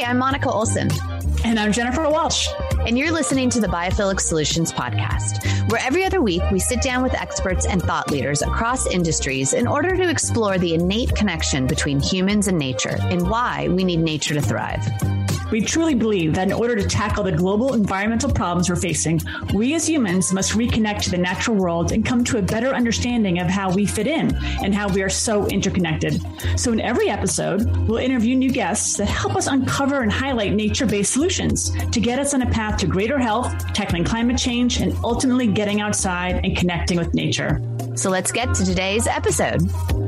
I'm Monica Olson. And I'm Jennifer Walsh. And you're listening to the Biophilic Solutions podcast, where every other week we sit down with experts and thought leaders across industries in order to explore the innate connection between humans and nature and why we need nature to thrive. We truly believe that in order to tackle the global environmental problems we're facing, we as humans must reconnect to the natural world and come to a better understanding of how we fit in and how we are so interconnected. So in every episode, we'll interview new guests that help us uncover and highlight nature-based solutions to get us on a path to greater health, tackling climate change, and ultimately getting outside and connecting with nature. So let's get to today's episode.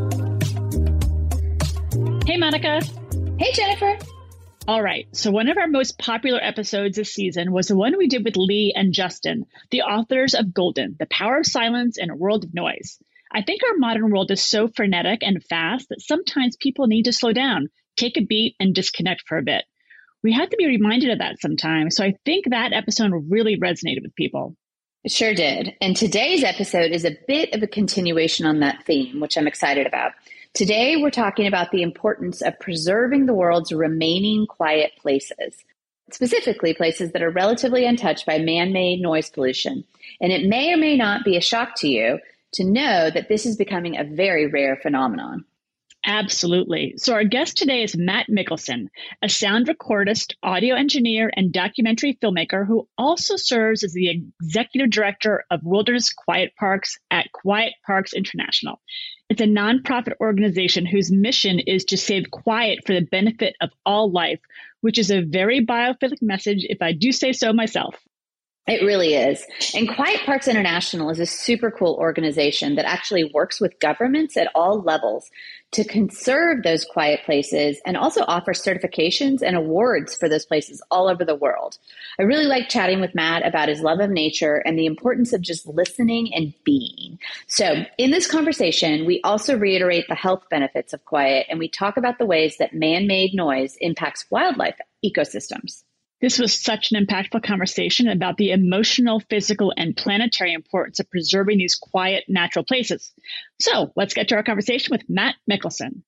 Hey, Monica. Hey, Jennifer. All right. So one of our most popular episodes this season was the one we did with Lee and Justin, the authors of Golden, The Power of Silence in a World of Noise. I think our modern world is so frenetic and fast that sometimes people need to slow down, take a beat, and disconnect for a bit. We have to be reminded of that sometimes. So I think that episode really resonated with people. It sure did. And today's episode is a bit of a continuation on that theme, which I'm excited about. Today, we're talking about the importance of preserving the world's remaining quiet places, specifically places that are relatively untouched by man-made noise pollution. And it may or may not be a shock to you to know that this is becoming a very rare phenomenon. Absolutely. So our guest today is Matt Mickelson, a sound recordist, audio engineer, and documentary filmmaker who also serves as the executive director of Wilderness Quiet Parks at Quiet Parks International. It's a nonprofit organization whose mission is to save quiet for the benefit of all life, which is a very biophilic message, if I do say so myself. It really is. And Quiet Parks International is a super cool organization that actually works with governments at all levels to conserve those quiet places and also offer certifications and awards for those places all over the world. I really like chatting with Matt about his love of nature and the importance of just listening and being. So in this conversation, we also reiterate the health benefits of quiet, and we talk about the ways that man-made noise impacts wildlife ecosystems. This was such an impactful conversation about the emotional, physical, and planetary importance of preserving these quiet, natural places. So let's get to our conversation with Matt Mickelson.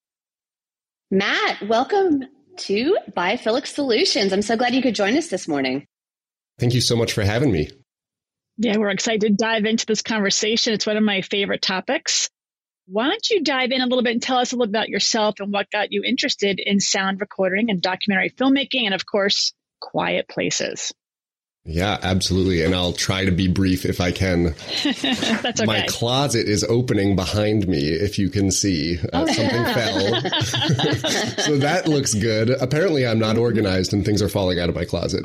Matt, welcome to Biophilic Solutions. I'm so glad you could join us this morning. Thank you so much for having me. Yeah, we're excited to dive into this conversation. It's one of my favorite topics. Why don't you dive in a little bit and tell us a little about yourself and what got you interested in sound recording and documentary filmmaking and, of course, quiet places? Yeah, absolutely. And I'll try to be brief if I can. That's okay. My closet is opening behind me, if you can see. Something fell. So that looks good. Apparently, I'm not organized and things are falling out of my closet.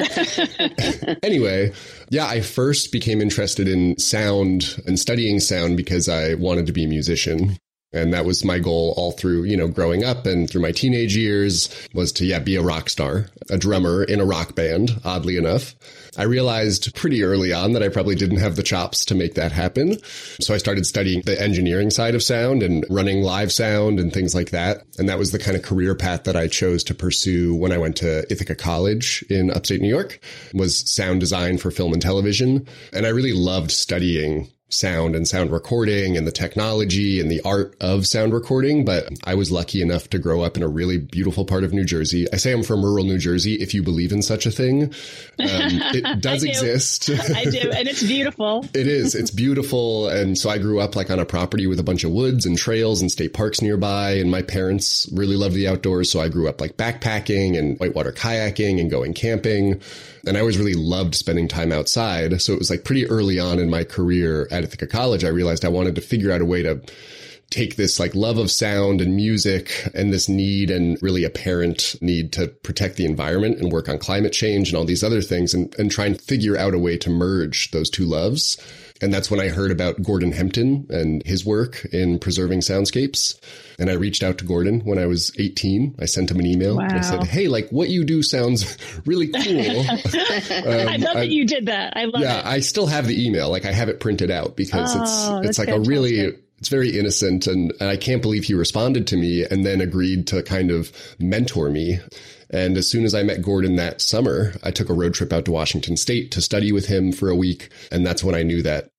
Anyway, yeah, I first became interested in sound and studying sound because I wanted to be a musician. And that was my goal all through, growing up and through my teenage years was to, be a rock star, a drummer in a rock band, oddly enough. I realized pretty early on that I probably didn't have the chops to make that happen. So I started studying the engineering side of sound and running live sound and things like that. And that was the kind of career path that I chose to pursue when I went to Ithaca College in upstate New York, was sound design for film and television. And I really loved studying sound and sound recording and the technology and the art of sound recording. But I was lucky enough to grow up in a really beautiful part of New Jersey. I say I'm from rural New Jersey, if you believe in such a thing. It does exist. I do. And it's beautiful. It is. It's beautiful. And so I grew up on a property with a bunch of woods and trails and state parks nearby. And my parents really loved the outdoors. So I grew up backpacking and whitewater kayaking and going camping. And I always really loved spending time outside. So it was pretty early on in my career at Ithaca College, I realized I wanted to figure out a way to take this love of sound and music and this need and really apparent need to protect the environment and work on climate change and all these other things and try and figure out a way to merge those two loves. And that's when I heard about Gordon Hempton and his work in preserving soundscapes. And I reached out to Gordon when I was 18. I sent him an email. Wow. I said, hey, what you do sounds really cool. I love that you did that. I love it. Yeah, I still have the email. I have it printed out because it's fantastic. It's very innocent. And I can't believe he responded to me and then agreed to kind of mentor me. And as soon as I met Gordon that summer, I took a road trip out to Washington State to study with him for a week. And that's when I knew that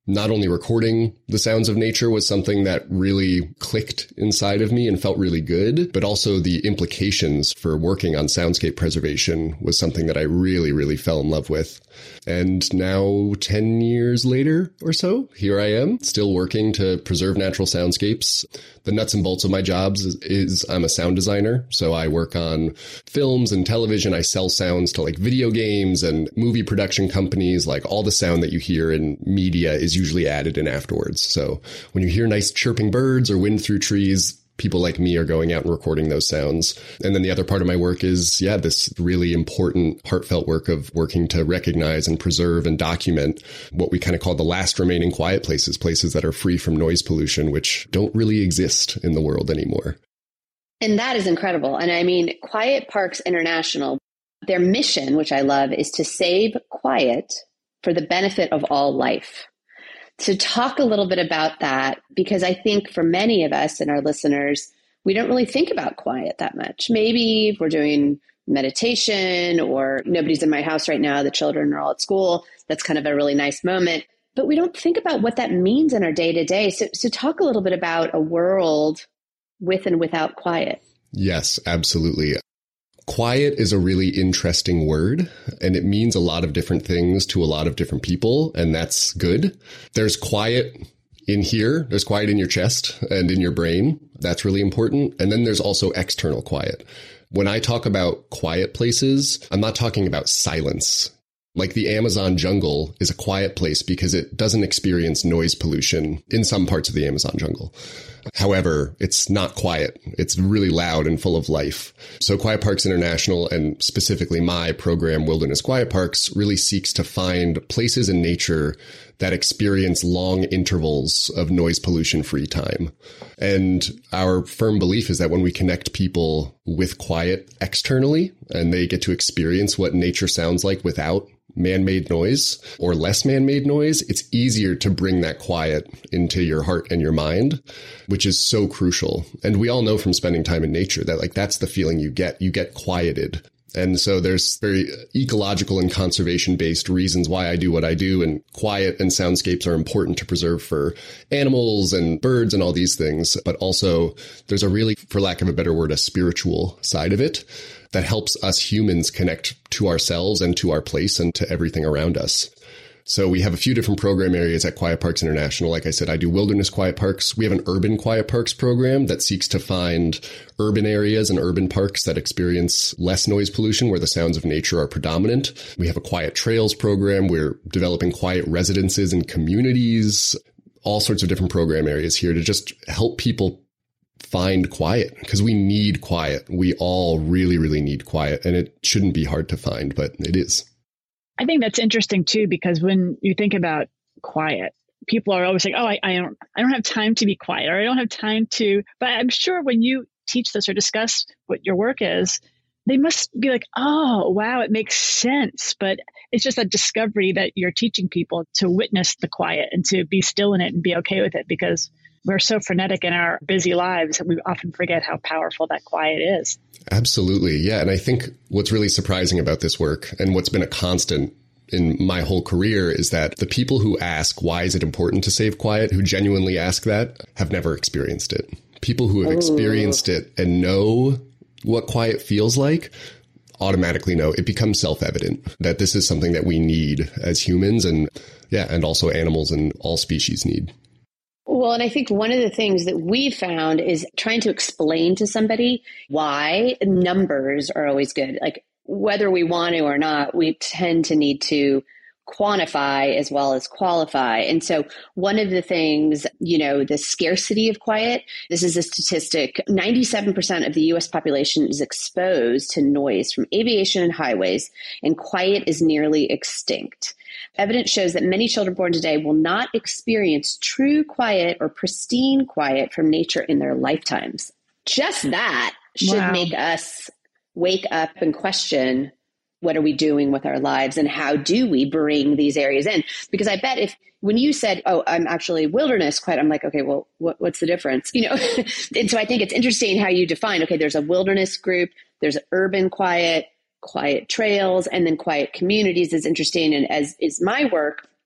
not only recording the sounds of nature was something that really clicked inside of me and felt really good, but also the implications for working on soundscape preservation was something that I really, really fell in love with. And now 10 years later or so, here I am still working to preserve natural soundscapes. The nuts and bolts of my jobs is I'm a sound designer. So I work on films and television. I sell sounds to like video games and movie production companies. Like all the sound that you hear in media is usually added in afterwards. So when you hear nice chirping birds or wind through trees, people like me are going out and recording those sounds. And then the other part of my work is, this really important, heartfelt work of working to recognize and preserve and document what we kind of call the last remaining quiet places, places that are free from noise pollution, which don't really exist in the world anymore. And that is incredible. And I mean, Quiet Parks International, their mission, which I love, is to save quiet for the benefit of all life. To talk a little bit about that, because I think for many of us and our listeners, we don't really think about quiet that much. Maybe if we're doing meditation or nobody's in my house right now, the children are all at school, that's kind of a really nice moment. But we don't think about what that means in our day to day. So talk a little bit about a world with and without quiet. Yes, absolutely. Quiet is a really interesting word, and it means a lot of different things to a lot of different people, and that's good. There's quiet in here. There's quiet in your chest and in your brain. That's really important. And then there's also external quiet. When I talk about quiet places, I'm not talking about silence. Like the Amazon jungle is a quiet place because it doesn't experience noise pollution in some parts of the Amazon jungle. However, it's not quiet. It's really loud and full of life. So Quiet Parks International, and specifically my program, Wilderness Quiet Parks, really seeks to find places in nature that experience long intervals of noise pollution-free time. And our firm belief is that when we connect people with quiet externally, and they get to experience what nature sounds like without man-made noise or less man-made noise, it's easier to bring that quiet into your heart and your mind, which is so crucial. And we all know from spending time in nature that like that's the feeling you get quieted. And so there's very ecological and conservation-based reasons why I do what I do. And quiet and soundscapes are important to preserve for animals and birds and all these things. But also there's a really, for lack of a better word, a spiritual side of it that helps us humans connect to ourselves and to our place and to everything around us. So we have a few different program areas at Quiet Parks International. Like I said, I do Wilderness Quiet Parks. We have an Urban Quiet Parks program that seeks to find urban areas and urban parks that experience less noise pollution, where the sounds of nature are predominant. We have a Quiet Trails program. We're developing quiet residences and communities, all sorts of different program areas here to just help people find quiet, because we need quiet. We all really, really need quiet, and it shouldn't be hard to find, but it is. I think that's interesting too, because when you think about quiet, people are always like, oh, I don't have time to be quiet, or I don't have time to, but I'm sure when you teach this or discuss what your work is, they must be like, oh, wow, it makes sense. But it's just a discovery that you're teaching people to witness the quiet and to be still in it and be okay with it, because we're so frenetic in our busy lives that we often forget how powerful that quiet is. Absolutely. Yeah. And I think what's really surprising about this work, and what's been a constant in my whole career, is that the people who ask, why is it important to save quiet, who genuinely ask that, have never experienced it. People who have experienced it and know what quiet feels like automatically know. It becomes self-evident that this is something that we need as humans, and also animals and all species need. Well, and I think one of the things that we found is trying to explain to somebody why numbers are always good. Like whether we want to or not, we tend to need to quantify as well as qualify. And so one of the things, the scarcity of quiet, this is a statistic, 97% of the US population is exposed to noise from aviation and highways, and quiet is nearly extinct. Evidence shows that many children born today will not experience true quiet or pristine quiet from nature in their lifetimes. Just that should make us wake up and question, what are we doing with our lives and how do we bring these areas in? Because I bet when you said, oh, I'm actually wilderness quiet, I'm like, okay, well, what's the difference? And so I think it's interesting how you define, okay, there's a wilderness group, there's urban quiet trails, and then quiet communities is interesting. And as is my work,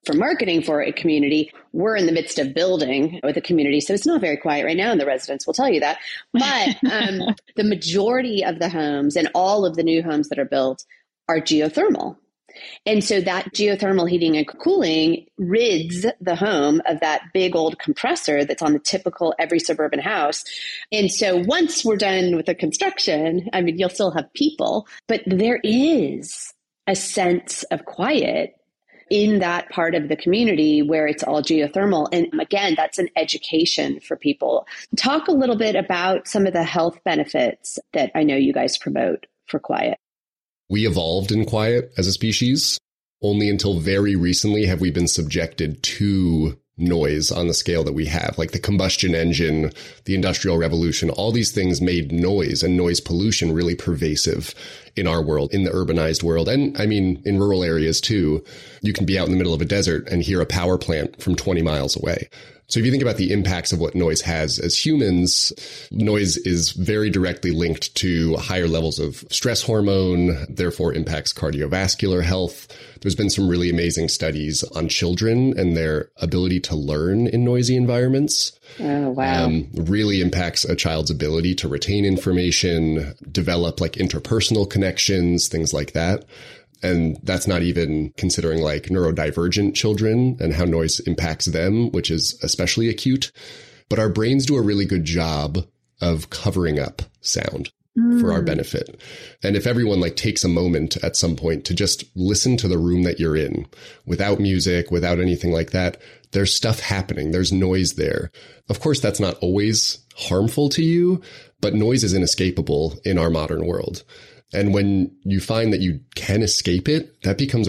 for marketing for a community. We're in the midst of building with a community, so it's not very quiet right now, and the residents will tell you that. But the majority of the homes and all of the new homes that are built are geothermal. And so that geothermal heating and cooling rids the home of that big old compressor that's on the typical every suburban house. And so once we're done with the construction, I mean, you'll still have people, but there is a sense of quiet in that part of the community where it's all geothermal. And again, that's an education for people. Talk a little bit about some of the health benefits that I know you guys promote for quiet. We evolved in quiet as a species. Only until very recently have we been subjected to noise on the scale that we have, like the combustion engine, the Industrial Revolution. All these things made noise and noise pollution really pervasive in our world, in the urbanized world. And I mean, in rural areas too. You can be out in the middle of a desert and hear a power plant from 20 miles away. So if you think about the impacts of what noise has as humans, noise is very directly linked to higher levels of stress hormone, therefore impacts cardiovascular health. There's been some really amazing studies on children and their ability to learn in noisy environments. Oh, wow. Really impacts a child's ability to retain information, develop like interpersonal connections, things like that. And that's not even considering like neurodivergent children and how noise impacts them, which is especially acute. But our brains do a really good job of covering up sound for our benefit. And if everyone like takes a moment at some point to just listen to the room that you're in without music, without anything like that, there's stuff happening. There's noise there. Of course, that's not always harmful to you, but noise is inescapable in our modern world. And when you find that you can escape it, that becomes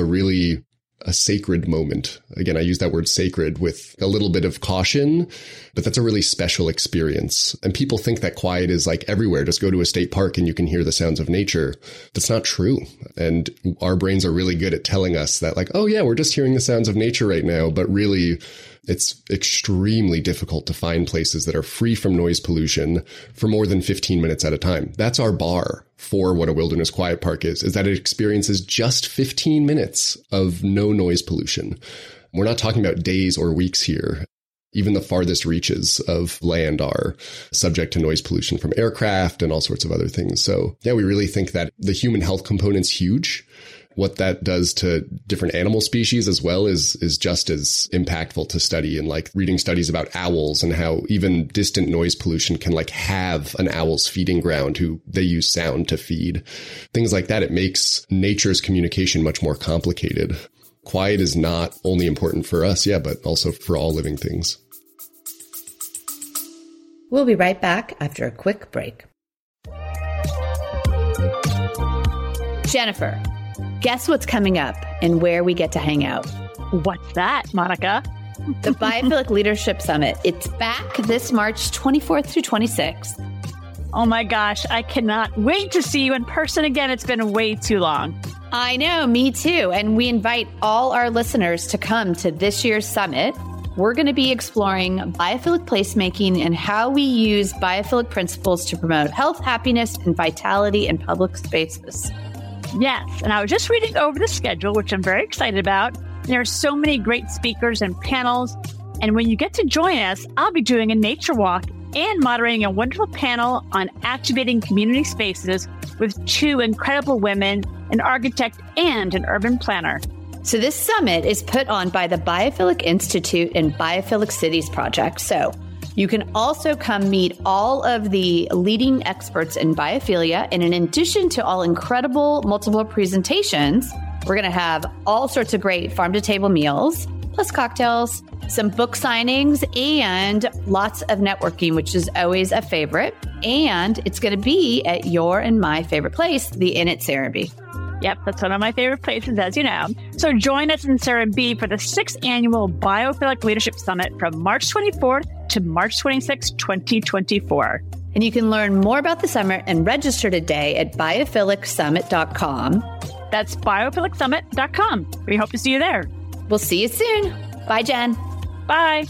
a sacred moment. Again, I use that word sacred with a little bit of caution, but that's a really special experience. And people think that quiet is like everywhere. Just go to a state park and you can hear the sounds of nature. That's not true. And our brains are really good at telling us that like, oh yeah, we're just hearing the sounds of nature right now. But really, it's extremely difficult to find places that are free from noise pollution for more than 15 minutes at a time. That's our bar for what a wilderness quiet park is that it experiences just 15 minutes of no noise pollution. We're not talking about days or weeks here. Even the farthest reaches of land are subject to noise pollution from aircraft and all sorts of other things. So yeah, we really think that the human health component's huge. What that does to different animal species as well is just as impactful to study, and like reading studies about owls and how even distant noise pollution can like have an owl's feeding ground who they use sound to feed. Things like that. It makes nature's communication much more complicated. Quiet is not only important for us, but also for all living things. We'll be right back after a quick break. Jennifer, guess what's coming up and where we get to hang out? What's that, Monica? The Biophilic Leadership Summit. It's back this March 24th through 26th. Oh my gosh, I cannot wait to see you in person again. It's been way too long. I know, me too. And we invite all our listeners to come to this year's summit. We're going to be exploring biophilic placemaking and how we use biophilic principles to promote health, happiness, and vitality in public spaces. Yes, and I was just reading over the schedule, which I'm very excited about. There are so many great speakers and panels. And when you get to join us, I'll be doing a nature walk and moderating a wonderful panel on activating community spaces with two incredible women, an architect and an urban planner. So this summit is put on by the Biophilic Institute and Biophilic Cities Project. So you can also come meet all of the leading experts in biophilia. And in addition to all incredible multiple presentations, we're going to have all sorts of great farm-to-table meals, plus cocktails, some book signings, and lots of networking, which is always a favorite. And it's going to be at your and my favorite place, the Inn at Serenbe. Yep, that's one of my favorite places, as you know. So join us in Serenbe for the 6th Annual Biophilic Leadership Summit from March 24th to March 26, 2024. And you can learn more about the summit and register today at biophilic.summit.com. That's biophilic.summit.com. We hope to see you there. We'll see you soon. Bye, Jen. Bye.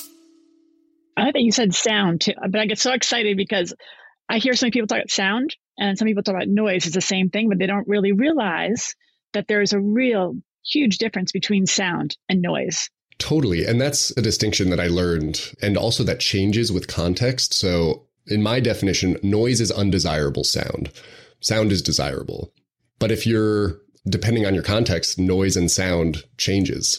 I think you said sound too, but I get so excited because I hear so many people talk about sound And some people talk about noise as the same thing, but they don't really realize that there's a real huge difference between sound and noise. Totally. And that's a distinction that I learned, and also that changes with context. So in my definition, noise is undesirable sound. Sound is desirable. But if you're, depending on your context, noise and sound changes.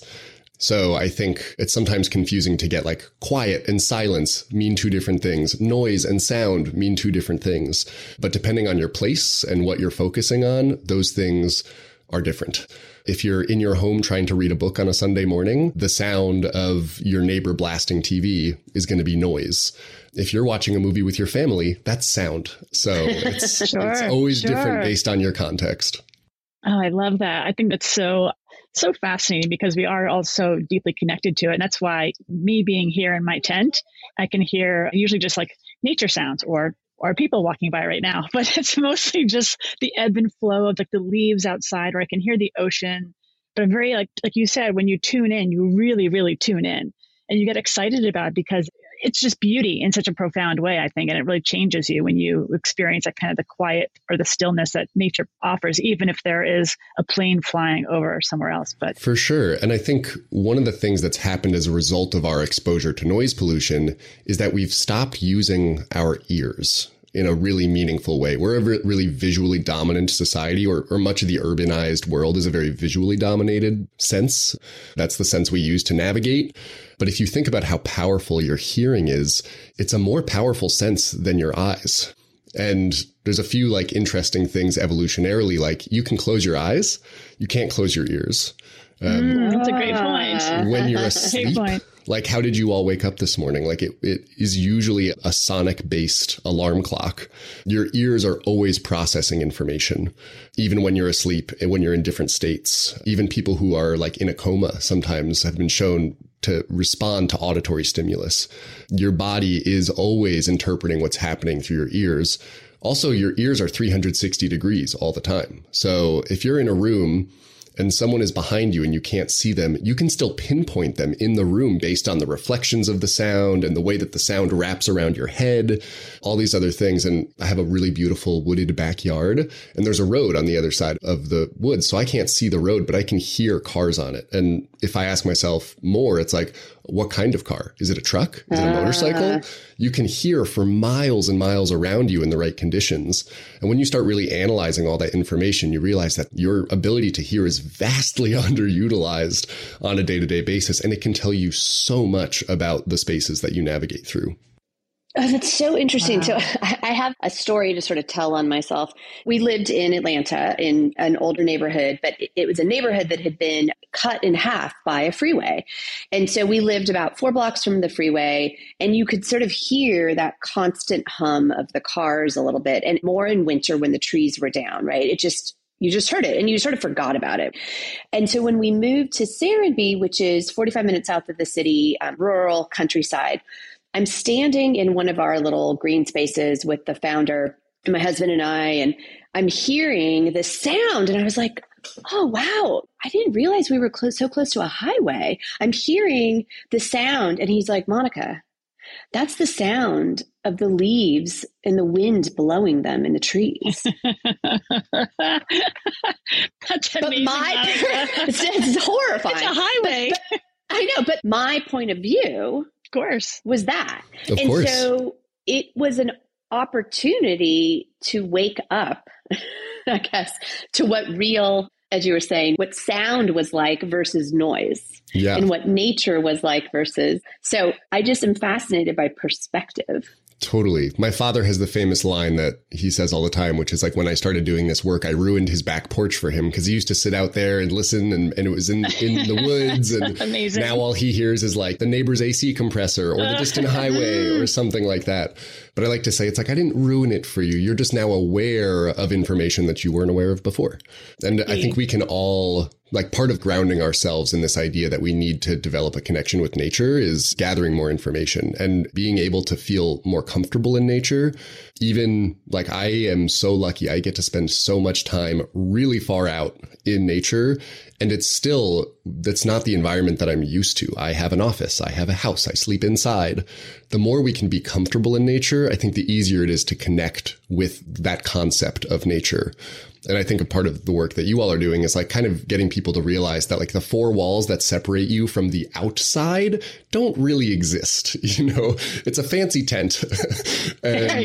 So I think it's sometimes confusing to get like quiet and silence mean two different things. Noise and sound mean two different things. But depending on your place and what you're focusing on, those things are different. If you're in your home trying to read a book on a Sunday morning, the sound of your neighbor blasting TV is going to be noise. If you're watching a movie with your family, that's sound. So it's, it's always different based on your context. Oh, I love that. I think that's so fascinating because we are all so deeply connected to it. And that's why me being here in my tent, I can hear usually just like nature sounds or people walking by right now, but it's mostly just the ebb and flow of like the leaves outside, or I can hear the ocean. But I'm very like you said, when you tune in, you really, really tune in and you get excited about it because it's just beauty in such a profound way, I think. And it really changes you when you experience that kind of the quiet or the stillness that nature offers, even if there is a plane flying over somewhere else. But for sure. And I think one of the things that's happened as a result of our exposure to noise pollution is that we've stopped using our ears in a really meaningful way. We're a really visually dominant society, or much of the urbanized world is a very visually dominated sense. That's the sense we use to navigate. But if you think about how powerful your hearing is, it's a more powerful sense than your eyes. And there's a few like interesting things evolutionarily, like you can close your eyes, you can't close your ears. That's a great point. When you're asleep, like how did you all wake up this morning? Like it is usually a sonic based alarm clock. Your ears are always processing information, even when you're asleep and when you're in different states. Even people who are like in a coma sometimes have been shown to respond to auditory stimulus. Your body is always interpreting what's happening through your ears. Also, your ears are 360 degrees all the time. So if you're in a room and someone is behind you and you can't see them, you can still pinpoint them in the room based on the reflections of the sound and the way that the sound wraps around your head, all these other things. And I have a really beautiful wooded backyard, and there's a road on the other side of the woods. So I can't see the road, but I can hear cars on it. And if I ask myself more, it's like, what kind of car? Is it a truck? Is it a motorcycle? You can hear for miles and miles around you in the right conditions. And when you start really analyzing all that information, you realize that your ability to hear is vastly underutilized on a day-to-day basis. And it can tell you so much about the spaces that you navigate through. Oh, that's so interesting. Wow. So I have a story to sort of tell on myself. We lived in Atlanta in an older neighborhood, but it was a neighborhood that had been cut in half by a freeway. And so we lived about 4 blocks from the freeway, and you could sort of hear that constant hum of the cars a little bit, and more in winter when the trees were down, right? You just heard it and you sort of forgot about it. And so when we moved to Serenbe, which is 45 minutes south of the city, rural countryside, I'm standing in one of our little green spaces with the founder, my husband and I, and I'm hearing the sound. And I was like, oh, wow, I didn't realize we were so close to a highway. I'm hearing the sound. And he's like, Monica, that's the sound of the leaves and the wind blowing them in the trees. That's amazing. It's horrifying. It's a highway. But I know, but my point of view, of course, was that. Of course. So it was an opportunity to wake up, I guess, to what real, as you were saying, what sound was like versus noise. Yeah. And what nature was like versus. So I just am fascinated by perspective. Totally. My father has the famous line that he says all the time, which is like, when I started doing this work, I ruined his back porch for him because he used to sit out there and listen, and it was in the woods. And amazing. Now all he hears is like the neighbor's AC compressor or the distant highway or something like that. But I like to say, it's like, I didn't ruin it for you. You're just now aware of information that you weren't aware of before. And I think we can all, like, part of grounding ourselves in this idea that we need to develop a connection with nature is gathering more information and being able to feel more comfortable in nature. Even like, I am so lucky, I get to spend so much time really far out in nature. And that's not the environment that I'm used to. I have an office, I have a house, I sleep inside. The more we can be comfortable in nature, I think the easier it is to connect with that concept of nature. And I think a part of the work that you all are doing is like kind of getting people to realize that like the four walls that separate you from the outside don't really exist. You know, it's a fancy tent. And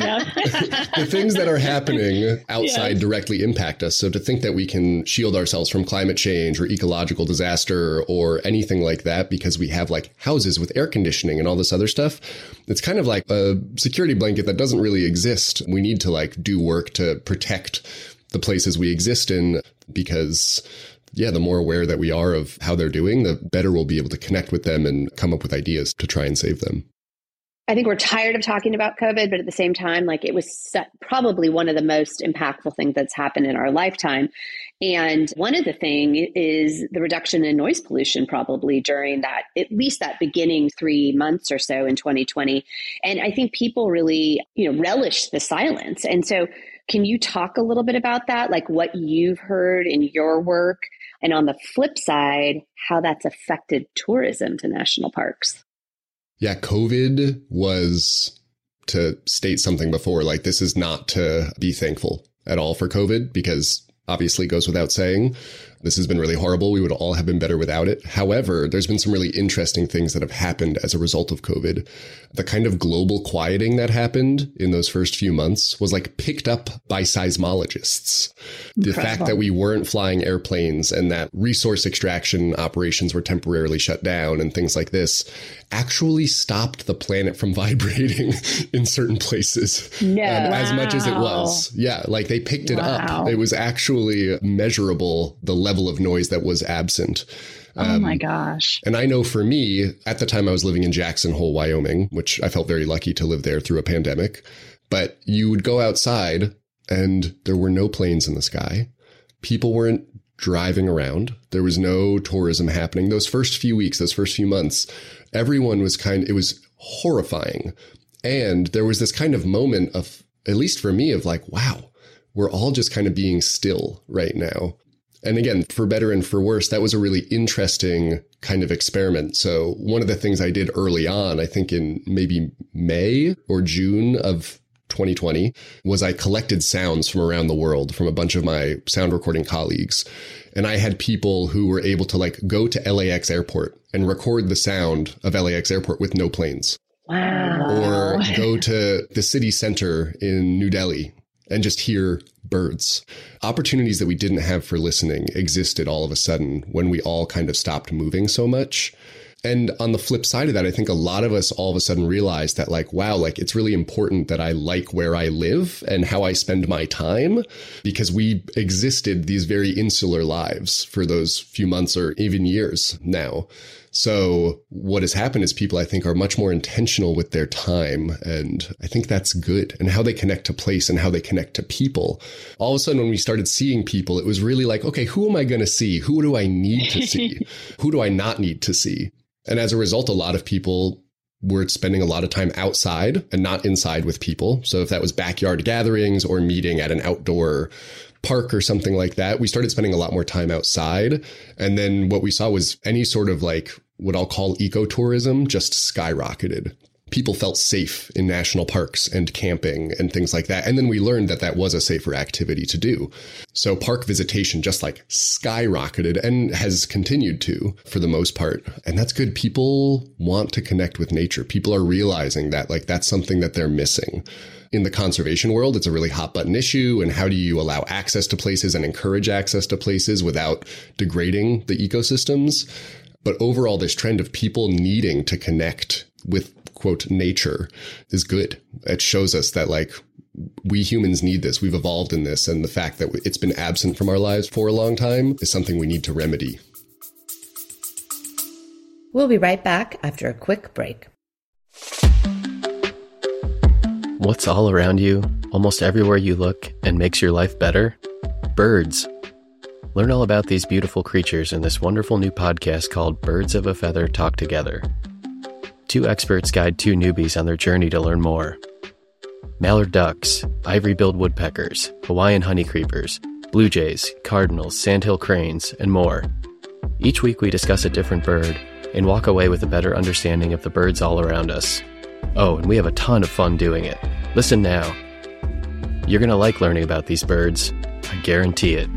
the things that are happening outside directly impact us. So to think that we can shield ourselves from climate change or ecological disaster or anything like that because we have like houses with air conditioning and all this other stuff, it's kind of like a security blanket that doesn't really exist. We need to like do work to protect the places we exist in, because the more aware that we are of how they're doing, the better we'll be able to connect with them and come up with ideas to try and save them. I think we're tired of talking about COVID, but at the same time, like it was probably one of the most impactful things that's happened in our lifetime. And one of the things is the reduction in noise pollution probably during that, at least that beginning 3 months or so in 2020. And I think people really, relish the silence. And so can you talk a little bit about that, like what you've heard in your work, and on the flip side, how that's affected tourism to national parks? Yeah, COVID was, to state something before, like this is not to be thankful at all for COVID, because obviously it goes without saying, this has been really horrible. We would all have been better without it. However, there's been some really interesting things that have happened as a result of COVID. The kind of global quieting that happened in those first few months was like picked up by seismologists. The fact that we weren't flying airplanes and that resource extraction operations were temporarily shut down and things like this actually stopped the planet from vibrating in certain places as much as it was. Yeah, like they picked it up. It was actually measurable, the level of noise that was absent. Oh my gosh. And I know for me, at the time I was living in Jackson Hole, Wyoming, which I felt very lucky to live there through a pandemic. But you would go outside and there were no planes in the sky. People weren't driving around. There was no tourism happening. Those first few weeks, those first few months, everyone was it was horrifying. And there was this kind of moment of, at least for me, of like, wow, we're all just kind of being still right now. And again, for better and for worse, that was a really interesting kind of experiment. So one of the things I did early on, I think in maybe May or June of 2020, was I collected sounds from around the world from a bunch of my sound recording colleagues. And I had people who were able to like go to LAX airport and record the sound of LAX airport with no planes. Wow. Or go to the city center in New Delhi and just hear birds. Opportunities that we didn't have for listening existed all of a sudden when we all kind of stopped moving so much. And on the flip side of that, I think a lot of us all of a sudden realized that like, wow, like it's really important that I like where I live and how I spend my time, because we existed these very insular lives for those few months or even years now. So what has happened is people, I think, are much more intentional with their time. And I think that's good. And how they connect to place and how they connect to people. All of a sudden, when we started seeing people, it was really like, okay, who am I going to see? Who do I need to see? Who do I not need to see? And as a result, a lot of people were spending a lot of time outside and not inside with people. So if that was backyard gatherings or meeting at an outdoor park or something like that, we started spending a lot more time outside. And then what we saw was any sort of like what I'll call ecotourism just skyrocketed. People felt safe in national parks and camping and things like that. And then we learned that that was a safer activity to do. So park visitation just like skyrocketed and has continued to for the most part. And that's good. People want to connect with nature. People are realizing that like that's something that they're missing. In the conservation world, it's a really hot button issue. And how do you allow access to places and encourage access to places without degrading the ecosystems? But overall, this trend of people needing to connect with, quote, nature is good. It shows us that like we humans need this. We've evolved in this. And the fact that it's been absent from our lives for a long time is something we need to remedy. We'll be right back after a quick break. What's all around you, almost everywhere you look, and makes your life better? Birds. Learn all about these beautiful creatures in this wonderful new podcast called Birds of a Feather Talk Together. Two experts guide two newbies on their journey to learn more. Mallard ducks, ivory-billed woodpeckers, Hawaiian honeycreepers, blue jays, cardinals, sandhill cranes, and more. Each week we discuss a different bird and walk away with a better understanding of the birds all around us. Oh, and we have a ton of fun doing it. Listen now. You're going to like learning about these birds. I guarantee it.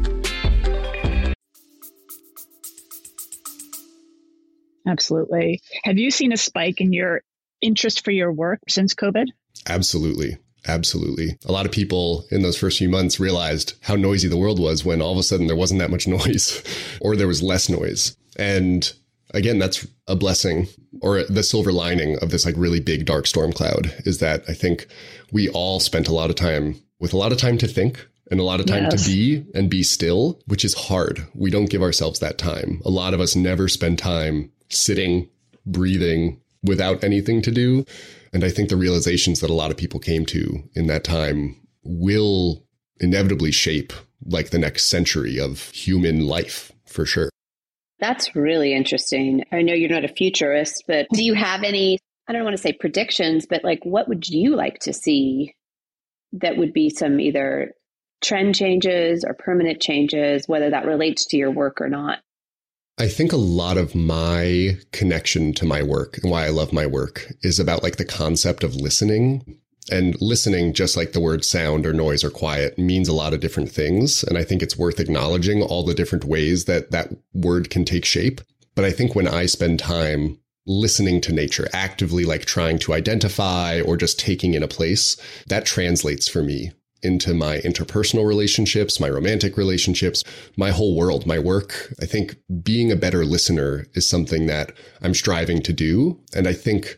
Absolutely. Have you seen a spike in your interest for your work since COVID? Absolutely. Absolutely. A lot of people in those first few months realized how noisy the world was when all of a sudden there wasn't that much noise or there was less noise. And again, that's a blessing, or the silver lining of this like really big dark storm cloud is that I think we all spent a lot of time with a lot of time to think and a lot of time to be still, which is hard. We don't give ourselves that time. A lot of us never spend time sitting, breathing without anything to do. And I think the realizations that a lot of people came to in that time will inevitably shape like the next century of human life for sure. That's really interesting. I know you're not a futurist, but do you have any, I don't want to say predictions, but like what would you like to see that would be some either trend changes or permanent changes, whether that relates to your work or not? I think a lot of my connection to my work and why I love my work is about like the concept of listening. And listening, just like the word sound or noise or quiet, means a lot of different things. And I think it's worth acknowledging all the different ways that that word can take shape. But I think when I spend time listening to nature, actively like trying to identify or just taking in a place, that translates for me into my interpersonal relationships, my romantic relationships, my whole world, my work. I think being a better listener is something that I'm striving to do. And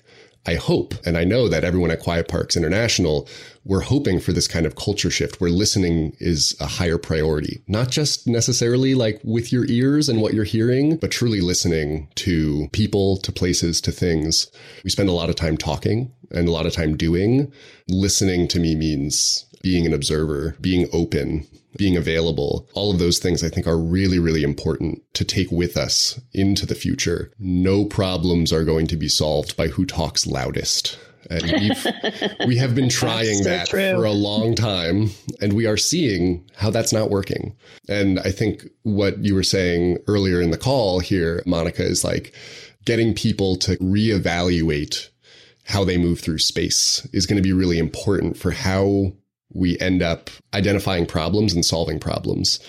I hope, and I know that everyone at Quiet Parks International, we're hoping for this kind of culture shift where listening is a higher priority, not just necessarily like with your ears and what you're hearing, but truly listening to people, to places, to things. We spend a lot of time talking and a lot of time doing. Listening to me means being an observer, being open, being available. All of those things I think are really, really important to take with us into the future. No problems are going to be solved by who talks loudest. And we have been trying that for a long time, and we are seeing how that's not working. And I think what you were saying earlier in the call here, Monica, is like getting people to reevaluate how they move through space is going to be really important for how we end up identifying problems and solving problems.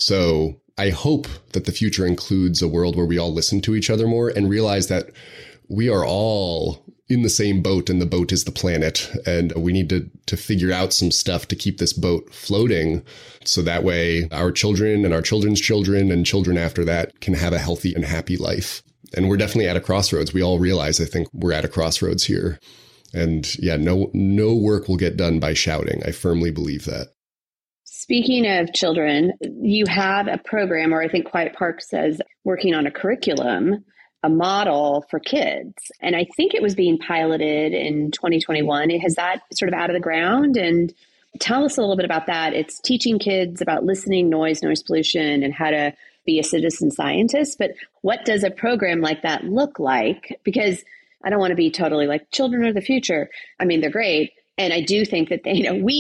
So I hope that the future includes a world where we all listen to each other more and realize that we are all in the same boat and the boat is the planet. And we need to figure out some stuff to keep this boat floating. So that way our children and our children's children and children after that can have a healthy and happy life. And we're definitely at a crossroads. We all realize, I think we're at a crossroads here. And yeah, no work will get done by shouting. I firmly believe that. Speaking of children, you have a program, or I think Quiet Park says working on a curriculum, a model for kids. And I think it was being piloted in 2021. Has that sort of out of the ground? And tell us a little bit about that. It's teaching kids about listening, noise pollution, and how to be a citizen scientist. But what does a program like that look like? Because I don't want to be totally like children are the future. I mean, they're great. And I do think that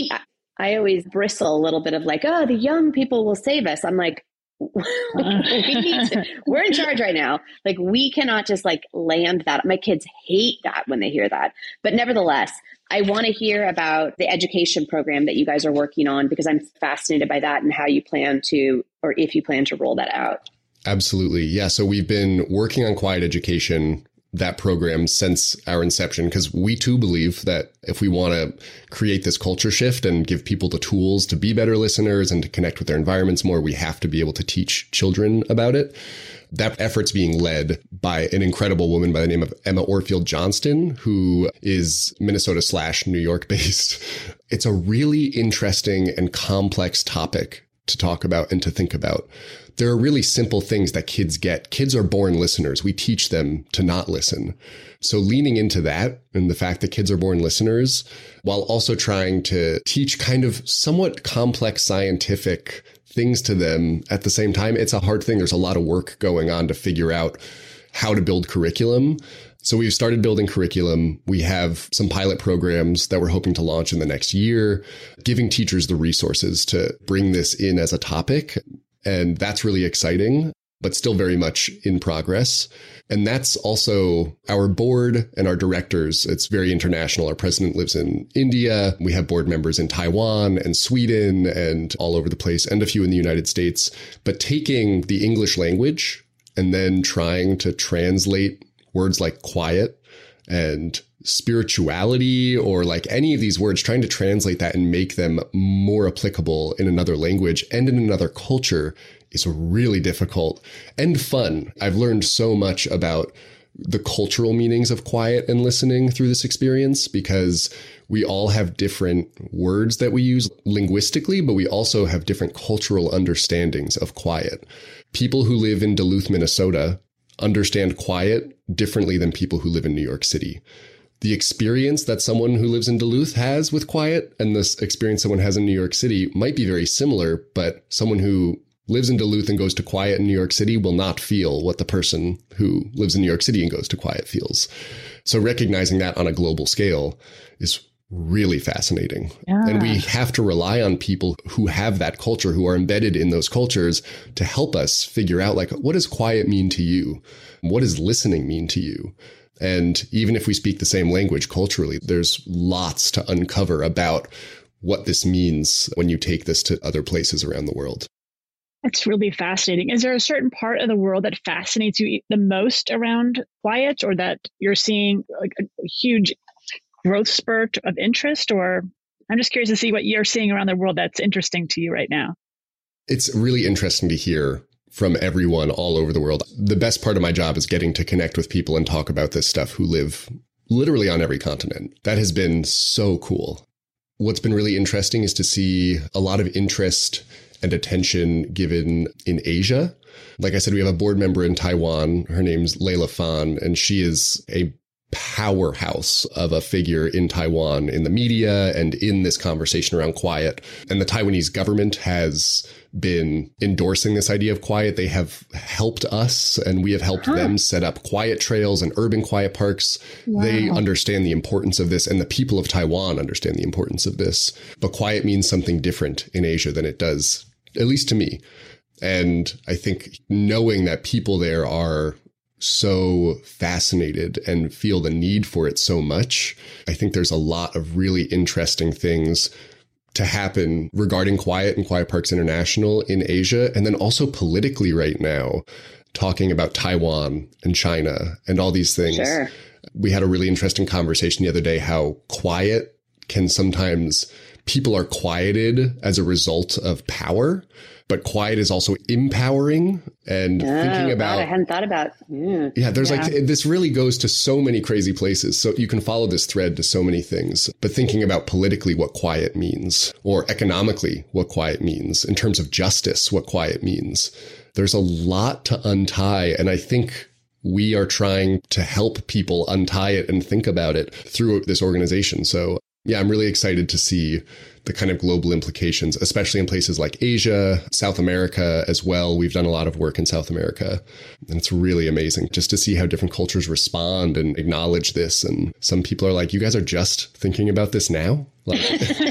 I always bristle a little bit of like, oh, the young people will save us. I'm like, we're in charge right now. Like, we cannot just like land that. My kids hate that when they hear that. But nevertheless, I want to hear about the education program that you guys are working on, because I'm fascinated by that and how you plan to, or if you plan to roll that out. Absolutely. Yeah. So we've been working on Quiet Education, that program, since our inception, because we too believe that if we want to create this culture shift and give people the tools to be better listeners and to connect with their environments more, we have to be able to teach children about it. That effort's being led by an incredible woman by the name of Emma Orfield Johnston, who is Minnesota/New York based. It's a really interesting and complex topic to talk about and to think about. There are really simple things that kids get. Kids are born listeners. We teach them to not listen. So leaning into that and the fact that kids are born listeners, while also trying to teach kind of somewhat complex scientific things to them at the same time, it's a hard thing. There's a lot of work going on to figure out how to build curriculum. So we've started building curriculum. We have some pilot programs that we're hoping to launch in the next year, giving teachers the resources to bring this in as a topic. And that's really exciting. but still very much in progress. And that's also our board and our directors. It's very international. Our president lives in India. We have board members in Taiwan and Sweden and all over the place, and a few in the United States. But taking the English language and then trying to translate words like quiet and spirituality, or like any of these words, trying to translate that and make them more applicable in another language and in another culture is really difficult and fun. I've learned so much about the cultural meanings of quiet and listening through this experience, because we all have different words that we use linguistically, but we also have different cultural understandings of quiet. People who live in Duluth, Minnesota understand quiet differently than people who live in New York City. The experience that someone who lives in Duluth has with quiet and this experience someone has in New York City might be very similar, but someone who lives in Duluth and goes to quiet in New York City will not feel what the person who lives in New York City and goes to quiet feels. So recognizing that on a global scale is really fascinating. Yeah. And we have to rely on people who have that culture, who are embedded in those cultures, to help us figure out, like, what does quiet mean to you? What does listening mean to you? And even if we speak the same language culturally, there's lots to uncover about what this means when you take this to other places around the world. That's really fascinating. Is there a certain part of the world that fascinates you the most around quiet, or that you're seeing like a huge growth spurt of interest? Or I'm just curious to see what you're seeing around the world that's interesting to you right now. It's really interesting to hear from everyone all over the world. The best part of my job is getting to connect with people and talk about this stuff who live literally on every continent. That has been so cool. What's been really interesting is to see a lot of interest and attention given in Asia. Like I said, we have a board member in Taiwan. Her name's Leila Fan, and she is a powerhouse of a figure in Taiwan, in the media and in this conversation around quiet. And the Taiwanese government has been endorsing this idea of quiet. They have helped us, and we have helped them set up quiet trails and urban quiet parks. Wow. They understand the importance of this, and the people of Taiwan understand the importance of this. But quiet means something different in Asia than it does, at least to me. And I think knowing that people there are so fascinated and feel the need for it so much, I think there's a lot of really interesting things to happen regarding quiet and Quiet Parks International in Asia. And then also politically right now, talking about Taiwan and China and all these things. Sure. We had a really interesting conversation the other day, how quiet can sometimes, people are quieted as a result of power, but quiet is also empowering. And thinking about, I hadn't thought about. There's like, this really goes to so many crazy places. So you can follow this thread to so many things, but thinking about politically what quiet means, or economically what quiet means, in terms of justice, what quiet means. There's a lot to untie. And I think we are trying to help people untie it and think about it through this organization. So yeah, I'm really excited to see the kind of global implications, especially in places like Asia, South America as well. We've done a lot of work in South America, and it's really amazing just to see how different cultures respond and acknowledge this. And some people are like, you guys are just thinking about this now? Like,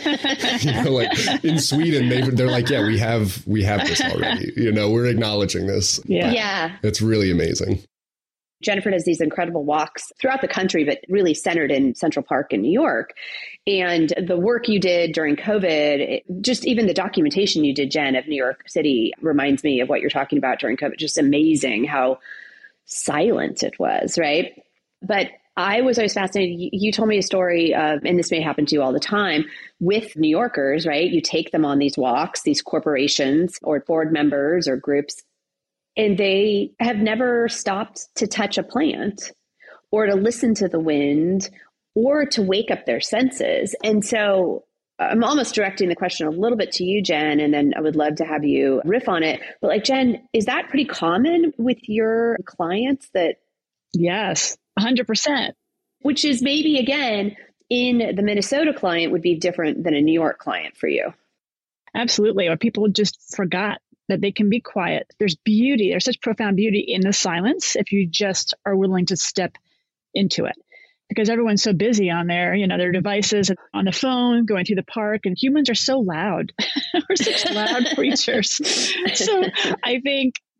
like in Sweden, they're like, yeah, we have this already. We're acknowledging this. Yeah. It's really amazing. Jennifer does these incredible walks throughout the country, but really centered in Central Park in New York. And the work you did during COVID, just even the documentation you did, Jen, of New York City reminds me of what you're talking about during COVID. Just amazing how silent it was, right? But I was always fascinated. You told me a story of, and this may happen to you all the time, with New Yorkers, right? You take them on these walks, these corporations or board members or groups, and they have never stopped to touch a plant or to listen to the wind or to wake up their senses. And so I'm almost directing the question a little bit to you, Jen, and then I would love to have you riff on it. But like, Jen, is that pretty common with your clients that? Yes, 100%. Which is maybe, again, in the Minnesota client would be different than a New York client for you. Absolutely. Or people just forgot that they can be quiet. There's beauty. There's such profound beauty in the silence if you just are willing to step into it. Because everyone's so busy on their devices, on the phone, going through the park, and humans are so loud. We're such loud creatures. So I think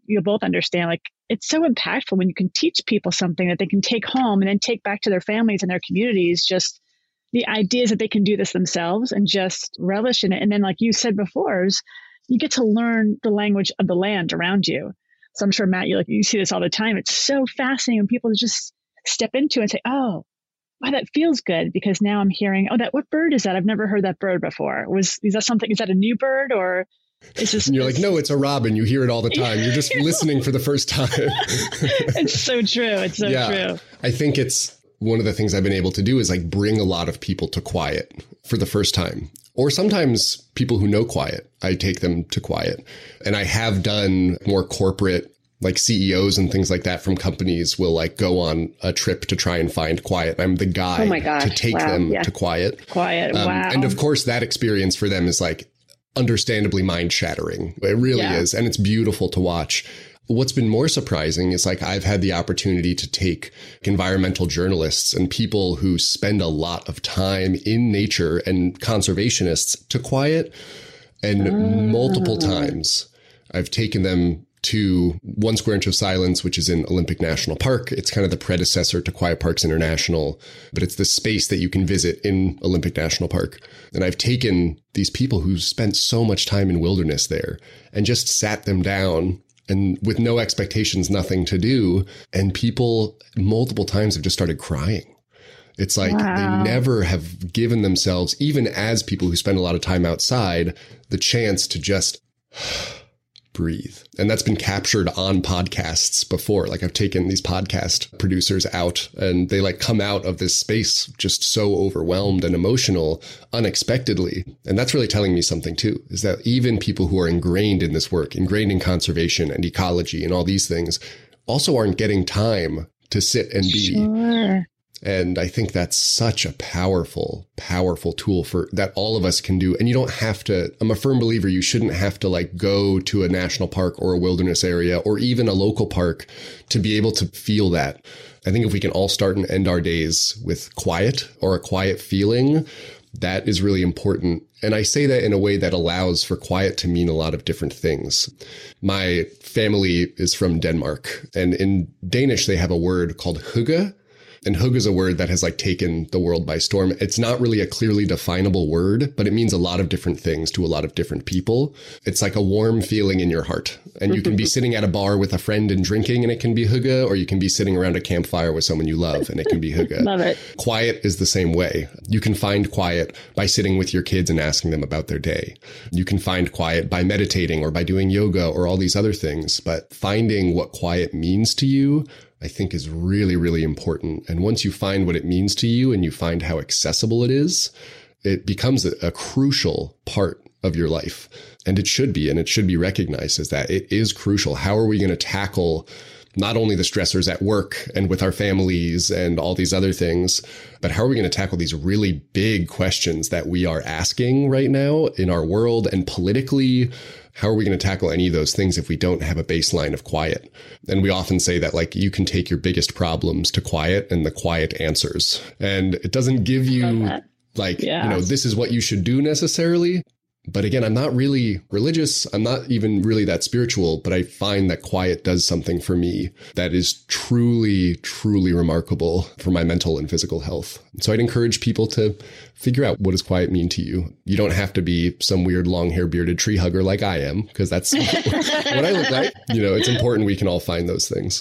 you'll both understand, like, it's so impactful when you can teach people something that they can take home and then take back to their families and their communities, just the ideas that they can do this themselves and just relish in it. And then, like you said before, is you get to learn the language of the land around you. So I'm sure, Matt, you see this all the time. It's so fascinating when people just step into it and say, oh, wow, that feels good, because now I'm hearing, what bird is that? I've never heard that bird before. Is that a new bird, or is this? And you're like, no, it's a robin. You hear it all the time. You're just listening for the first time. It's so true. It's so true. I think it's one of the things I've been able to do is like bring a lot of people to quiet for the first time. Or sometimes people who know quiet, I take them to quiet. And I have done more corporate, like CEOs and things like that from companies will like go on a trip to try and find quiet. I'm the guy to take them to quiet. Wow. And of course, that experience for them is like understandably mind shattering. It really is. And it's beautiful to watch. What's been more surprising is like I've had the opportunity to take environmental journalists and people who spend a lot of time in nature and conservationists to quiet. And multiple times I've taken them to 1 Square Inch of Silence, which is in Olympic National Park. It's kind of the predecessor to Quiet Parks International, but it's the space that you can visit in Olympic National Park. And I've taken these people who spent so much time in wilderness there and just sat them down and with no expectations, nothing to do. And people multiple times have just started crying. It's like they never have given themselves, even as people who spend a lot of time outside, the chance to just breathe. And that's been captured on podcasts before. Like I've taken these podcast producers out and they like come out of this space just so overwhelmed and emotional unexpectedly. And that's really telling me something too, is that even people who are ingrained in this work, ingrained in conservation and ecology and all these things, also aren't getting time to sit and be. Sure. And I think that's such a powerful, powerful tool for that all of us can do. And you don't have to, I'm a firm believer, you shouldn't have to like go to a national park or a wilderness area or even a local park to be able to feel that. I think if we can all start and end our days with quiet or a quiet feeling, that is really important. And I say that in a way that allows for quiet to mean a lot of different things. My family is from Denmark, and in Danish, they have a word called hygge. And hygge is a word that has like taken the world by storm. It's not really a clearly definable word, but it means a lot of different things to a lot of different people. It's like a warm feeling in your heart. And you can be sitting at a bar with a friend and drinking and it can be hygge, or you can be sitting around a campfire with someone you love and it can be hygge. Love it. Quiet is the same way. You can find quiet by sitting with your kids and asking them about their day. You can find quiet by meditating or by doing yoga or all these other things. But finding what quiet means to you, I think, is really, really important. And once you find what it means to you and you find how accessible it is, it becomes a crucial part of your life. And it should be recognized as that. It is crucial. How are we going to tackle not only the stressors at work and with our families and all these other things, but how are we going to tackle these really big questions that we are asking right now in our world and politically? How are we going to tackle any of those things if we don't have a baseline of quiet? And we often say that like you can take your biggest problems to quiet and the quiet answers. And it doesn't give you like, this is what you should do necessarily. But again, I'm not really religious. I'm not even really that spiritual, but I find that quiet does something for me that is truly, truly remarkable for my mental and physical health. So I'd encourage people to figure out, what does quiet mean to you? You don't have to be some weird long hair bearded tree hugger like I am, because that's what I look like. It's important we can all find those things.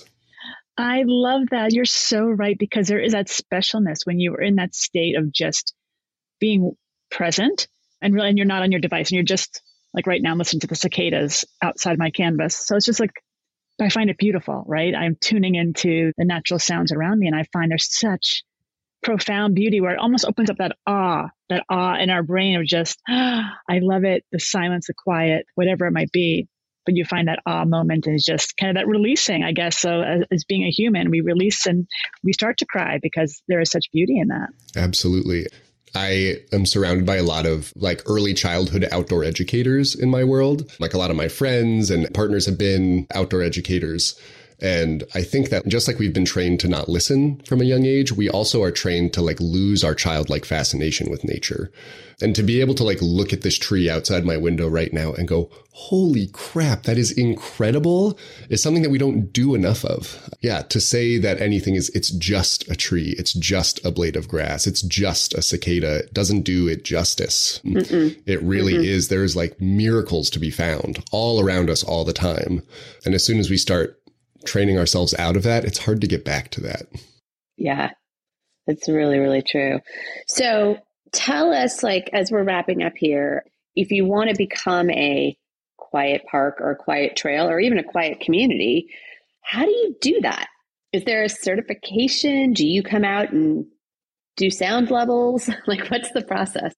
I love that. You're so right, because there is that specialness when you are in that state of just being present. And you're not on your device, and you're just like right now, I'm listening to the cicadas outside my canvas. So it's just like, I find it beautiful, right? I'm tuning into the natural sounds around me, and I find there's such profound beauty where it almost opens up that awe in our brain of just, I love it. The silence, the quiet, whatever it might be. But you find that awe moment is just kind of that releasing, I guess. So as being a human, we release and we start to cry because there is such beauty in that. Absolutely. I am surrounded by a lot of like early childhood outdoor educators in my world. Like a lot of my friends and partners have been outdoor educators. And I think that just like we've been trained to not listen from a young age, we also are trained to like lose our childlike fascination with nature. And to be able to like look at this tree outside my window right now and go, holy crap, that is incredible, is something that we don't do enough of. Yeah, to say that anything is, it's just a tree, it's just a blade of grass, it's just a cicada, doesn't do it justice. It really is. There's like miracles to be found all around us all the time. And as soon as we start training ourselves out of that, it's hard to get back to that. Yeah, that's really, really true. So tell us, like, as we're wrapping up here, if you want to become a quiet park or a quiet trail or even a quiet community, how do you do that? Is there a certification? Do you come out and do sound levels? Like, what's the process?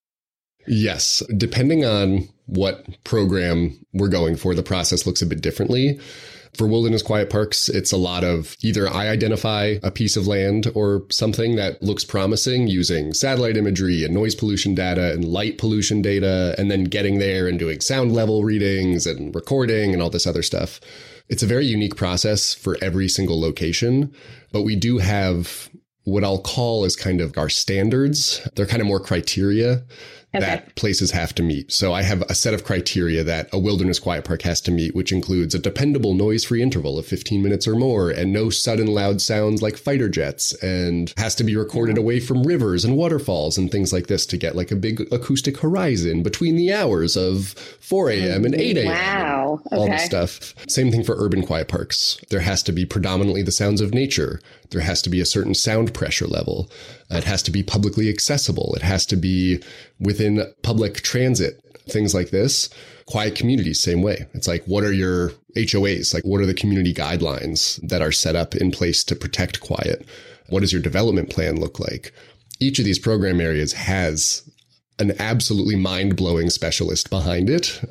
Yes. Depending on what program we're going for, the process looks a bit differently. For wilderness quiet parks, it's a lot of either I identify a piece of land or something that looks promising using satellite imagery and noise pollution data and light pollution data, and then getting there and doing sound level readings and recording and all this other stuff. It's a very unique process for every single location, but we do have what I'll call is kind of our standards. They're kind of more criteria that places have to meet. So I have a set of criteria that a wilderness quiet park has to meet, which includes a dependable noise-free interval of 15 minutes or more, and no sudden loud sounds like fighter jets, and has to be recorded away from rivers and waterfalls and things like this to get like a big acoustic horizon between the hours of 4 a.m. and 8 a.m. Wow. All this stuff. Same thing for urban quiet parks. There has to be predominantly the sounds of nature. There has to be a certain sound pressure level. It has to be publicly accessible. It has to be within public transit, things like this. Quiet communities, same way. It's like, what are your HOAs? Like, what are the community guidelines that are set up in place to protect quiet? What does your development plan look like? Each of these program areas has an absolutely mind-blowing specialist behind it.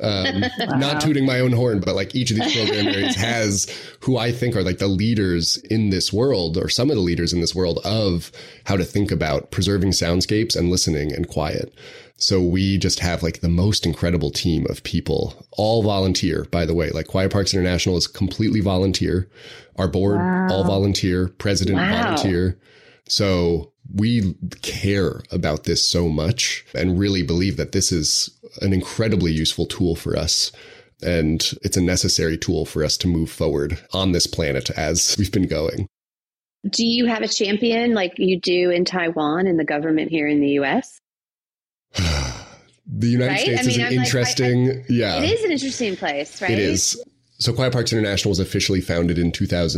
Not tooting my own horn, but like each of these program areas has who I think are like the leaders in this world, or some of the leaders in this world, of how to think about preserving soundscapes and listening and quiet. So we just have like the most incredible team of people, all volunteer, by the way. Like Quiet Parks International is completely volunteer. Our board, all volunteer, president, volunteer. So we care about this so much and really believe that this is an incredibly useful tool for us. And it's a necessary tool for us to move forward on this planet as we've been going. Do you have a champion like you do in Taiwan and the government here in the U.S.? The United States is an interesting, It is an interesting place, right? It is. So Quiet Parks International was officially founded in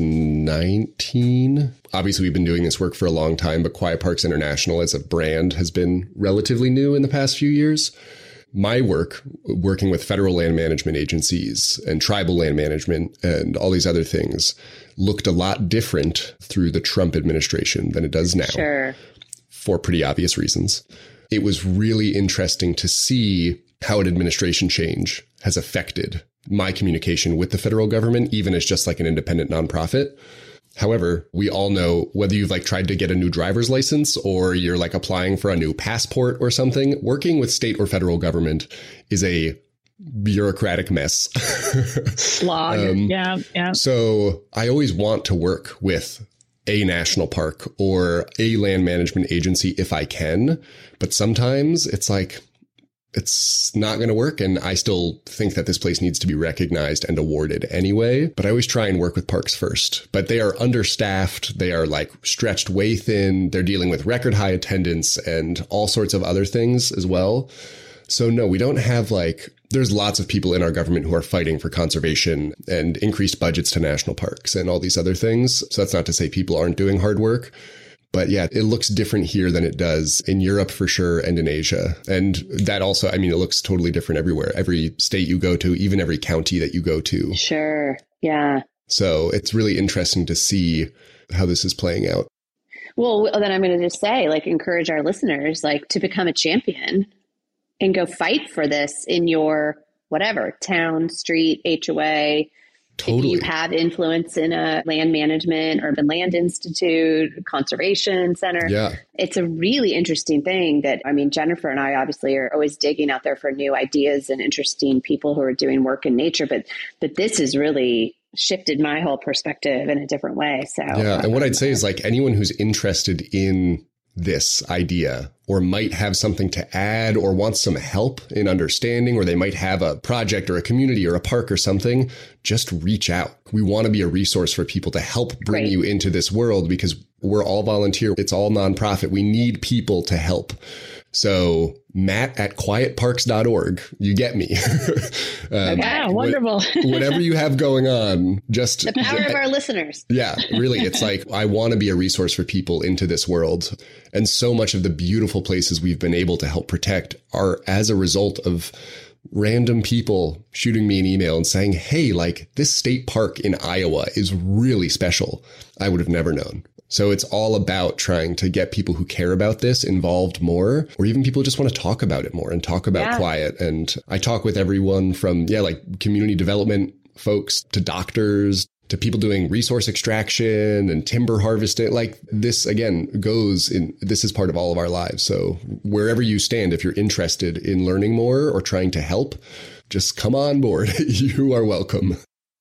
2019. Obviously, we've been doing this work for a long time, but Quiet Parks International as a brand has been relatively new in the past few years. My work, working with federal land management agencies and tribal land management and all these other things, looked a lot different through the Trump administration than it does now. Sure. For pretty obvious reasons. It was really interesting to see how an administration change has affected my communication with the federal government, even as just like an independent nonprofit. However, we all know whether you've like tried to get a new driver's license or you're like applying for a new passport or something, working with state or federal government is a bureaucratic mess. Slog. Yeah. So I always want to work with a national park or a land management agency if I can. But sometimes it's like, it's not going to work. And I still think that this place needs to be recognized and awarded anyway. But I always try and work with parks first. But they are understaffed. They are like stretched way thin. They're dealing with record high attendance and all sorts of other things as well. So no, we don't have like, there's lots of people in our government who are fighting for conservation and increased budgets to national parks and all these other things. So that's not to say people aren't doing hard work. But yeah, it looks different here than it does in Europe for sure and in Asia. And that also, I mean, it looks totally different everywhere. Every state you go to, even every county that you go to. Sure. Yeah. So it's really interesting to see how this is playing out. Well, then I'm going to just say, like, encourage our listeners, like, to become a champion and go fight for this in your whatever town, street, HOA. Totally. If you have influence in a land management, urban land institute, conservation center. Yeah. It's a really interesting thing that, I mean, Jennifer and I obviously are always digging out there for new ideas and interesting people who are doing work in nature. But this is really shifted my whole perspective in a different way. So yeah. And what I'd say is like anyone who's interested in this idea or might have something to add or wants some help in understanding, or they might have a project or a community or a park or something, just reach out. We want to be a resource for people to help bring you into this world because we're all volunteer. It's all nonprofit. We need people to help. So Matt at quietparks.org, you get me. Wow, wonderful. Whatever you have going on, just the power of our listeners. Yeah, really. It's like, I want to be a resource for people into this world. And so much of the beautiful places we've been able to help protect are as a result of random people shooting me an email and saying, hey, like this state park in Iowa is really special. I would have never known. So it's all about trying to get people who care about this involved more, or even people who just want to talk about it more and talk about quiet. And I talk with everyone from, like community development folks to doctors to people doing resource extraction and timber harvesting. Like this, again, this is part of all of our lives. So wherever you stand, if you're interested in learning more or trying to help, just come on board. You are welcome.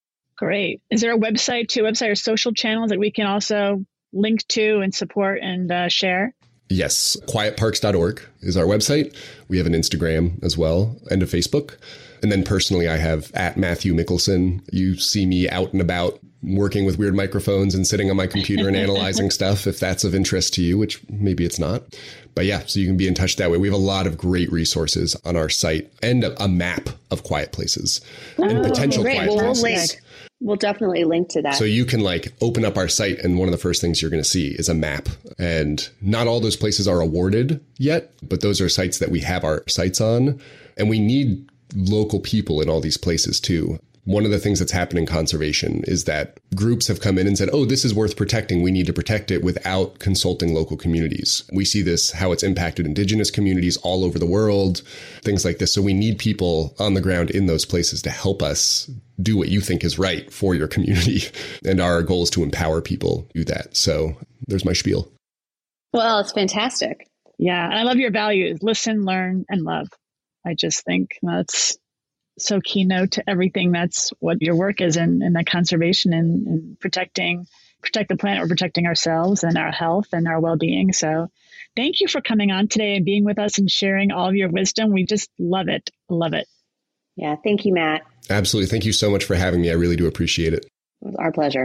Great. Is there a website or social channels that we can also link to and support and share? Yes. Quietparks.org is our website. We have an Instagram as well and a Facebook. And then personally, I have at Matthew Mickelson. You see me out and about working with weird microphones and sitting on my computer and analyzing stuff, if that's of interest to you, which maybe it's not. But yeah, so you can be in touch that way. We have a lot of great resources on our site and a map of quiet places and potential quiet places. We'll definitely link to that. So you can like open up our site and one of the first things you're going to see is a map. And not all those places are awarded yet, but those are sites that we have our sites on. And we need local people in all these places too. One of the things that's happened in conservation is that groups have come in and said, oh, this is worth protecting. We need to protect it without consulting local communities. We see this, how it's impacted indigenous communities all over the world, things like this. So we need people on the ground in those places to help us do what you think is right for your community. And our goal is to empower people to do that. So there's my spiel. Well, it's fantastic. Yeah. And I love your values. Listen, learn, and love. I just think that's so keynote to everything. That's what your work is in that conservation and protect the planet. We're protecting ourselves and our health and our well-being. So thank you for coming on today and being with us and sharing all of your wisdom. We just love it. Love it. Yeah. Thank you, Matt. Absolutely. Thank you so much for having me. I really do appreciate it. It was our pleasure.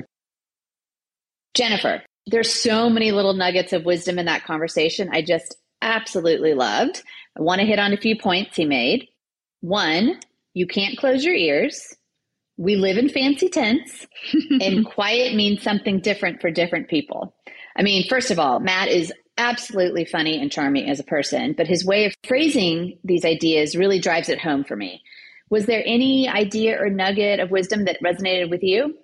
Jennifer, there's so many little nuggets of wisdom in that conversation I just absolutely loved. I want to hit on a few points he made. One, you can't close your ears. We live in fancy tents and quiet means something different for different people. I mean, first of all, Matt is absolutely funny and charming as a person, but his way of phrasing these ideas really drives it home for me. Was there any idea or nugget of wisdom that resonated with you?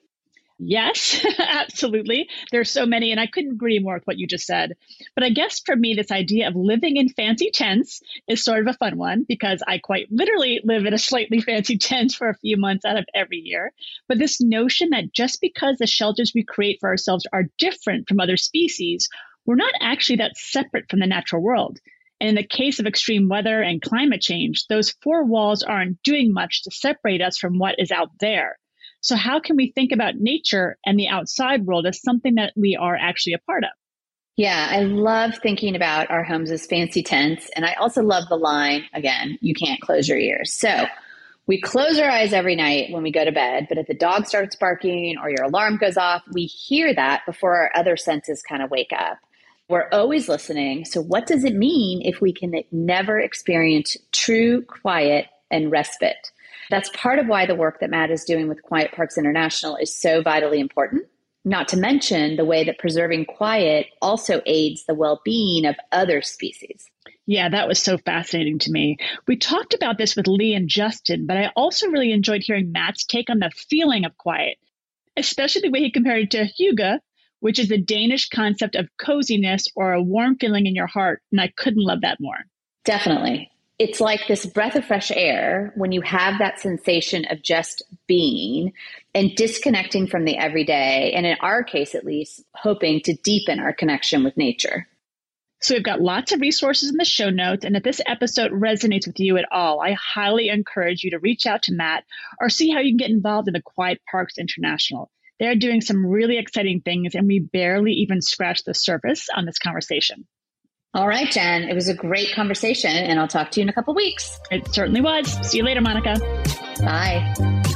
Yes, absolutely. There's so many, and I couldn't agree more with what you just said. But I guess for me, this idea of living in fancy tents is sort of a fun one because I quite literally live in a slightly fancy tent for a few months out of every year. But this notion that just because the shelters we create for ourselves are different from other species, we're not actually that separate from the natural world. And in the case of extreme weather and climate change, those four walls aren't doing much to separate us from what is out there. So how can we think about nature and the outside world as something that we are actually a part of? Yeah, I love thinking about our homes as fancy tents. And I also love the line, again, you can't close your ears. So we close our eyes every night when we go to bed, but if the dog starts barking or your alarm goes off, we hear that before our other senses kind of wake up. We're always listening. So what does it mean if we can never experience true quiet and respite? That's part of why the work that Matt is doing with Quiet Parks International is so vitally important, not to mention the way that preserving quiet also aids the well-being of other species. Yeah, that was so fascinating to me. We talked about this with Lee and Justin, but I also really enjoyed hearing Matt's take on the feeling of quiet, especially the way he compared it to hygge, which is the Danish concept of coziness or a warm feeling in your heart. And I couldn't love that more. Definitely. It's like this breath of fresh air when you have that sensation of just being and disconnecting from the everyday. And in our case, at least, hoping to deepen our connection with nature. So we've got lots of resources in the show notes. And if this episode resonates with you at all, I highly encourage you to reach out to Matt or see how you can get involved in the Quiet Parks International. They're doing some really exciting things, and we barely even scratched the surface on this conversation. All right, Jen, it was a great conversation, and I'll talk to you in a couple weeks. It certainly was. See you later, Monica. Bye.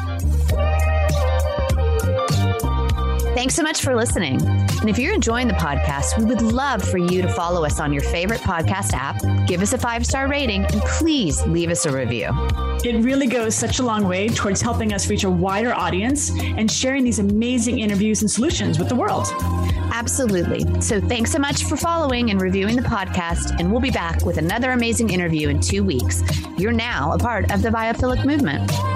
Thanks so much for listening. And if you're enjoying the podcast, we would love for you to follow us on your favorite podcast app, give us a 5-star rating, and please leave us a review. It really goes such a long way towards helping us reach a wider audience and sharing these amazing interviews and solutions with the world. Absolutely. So thanks so much for following and reviewing the podcast, and we'll be back with another amazing interview in 2 weeks. You're now a part of the Biophilic movement.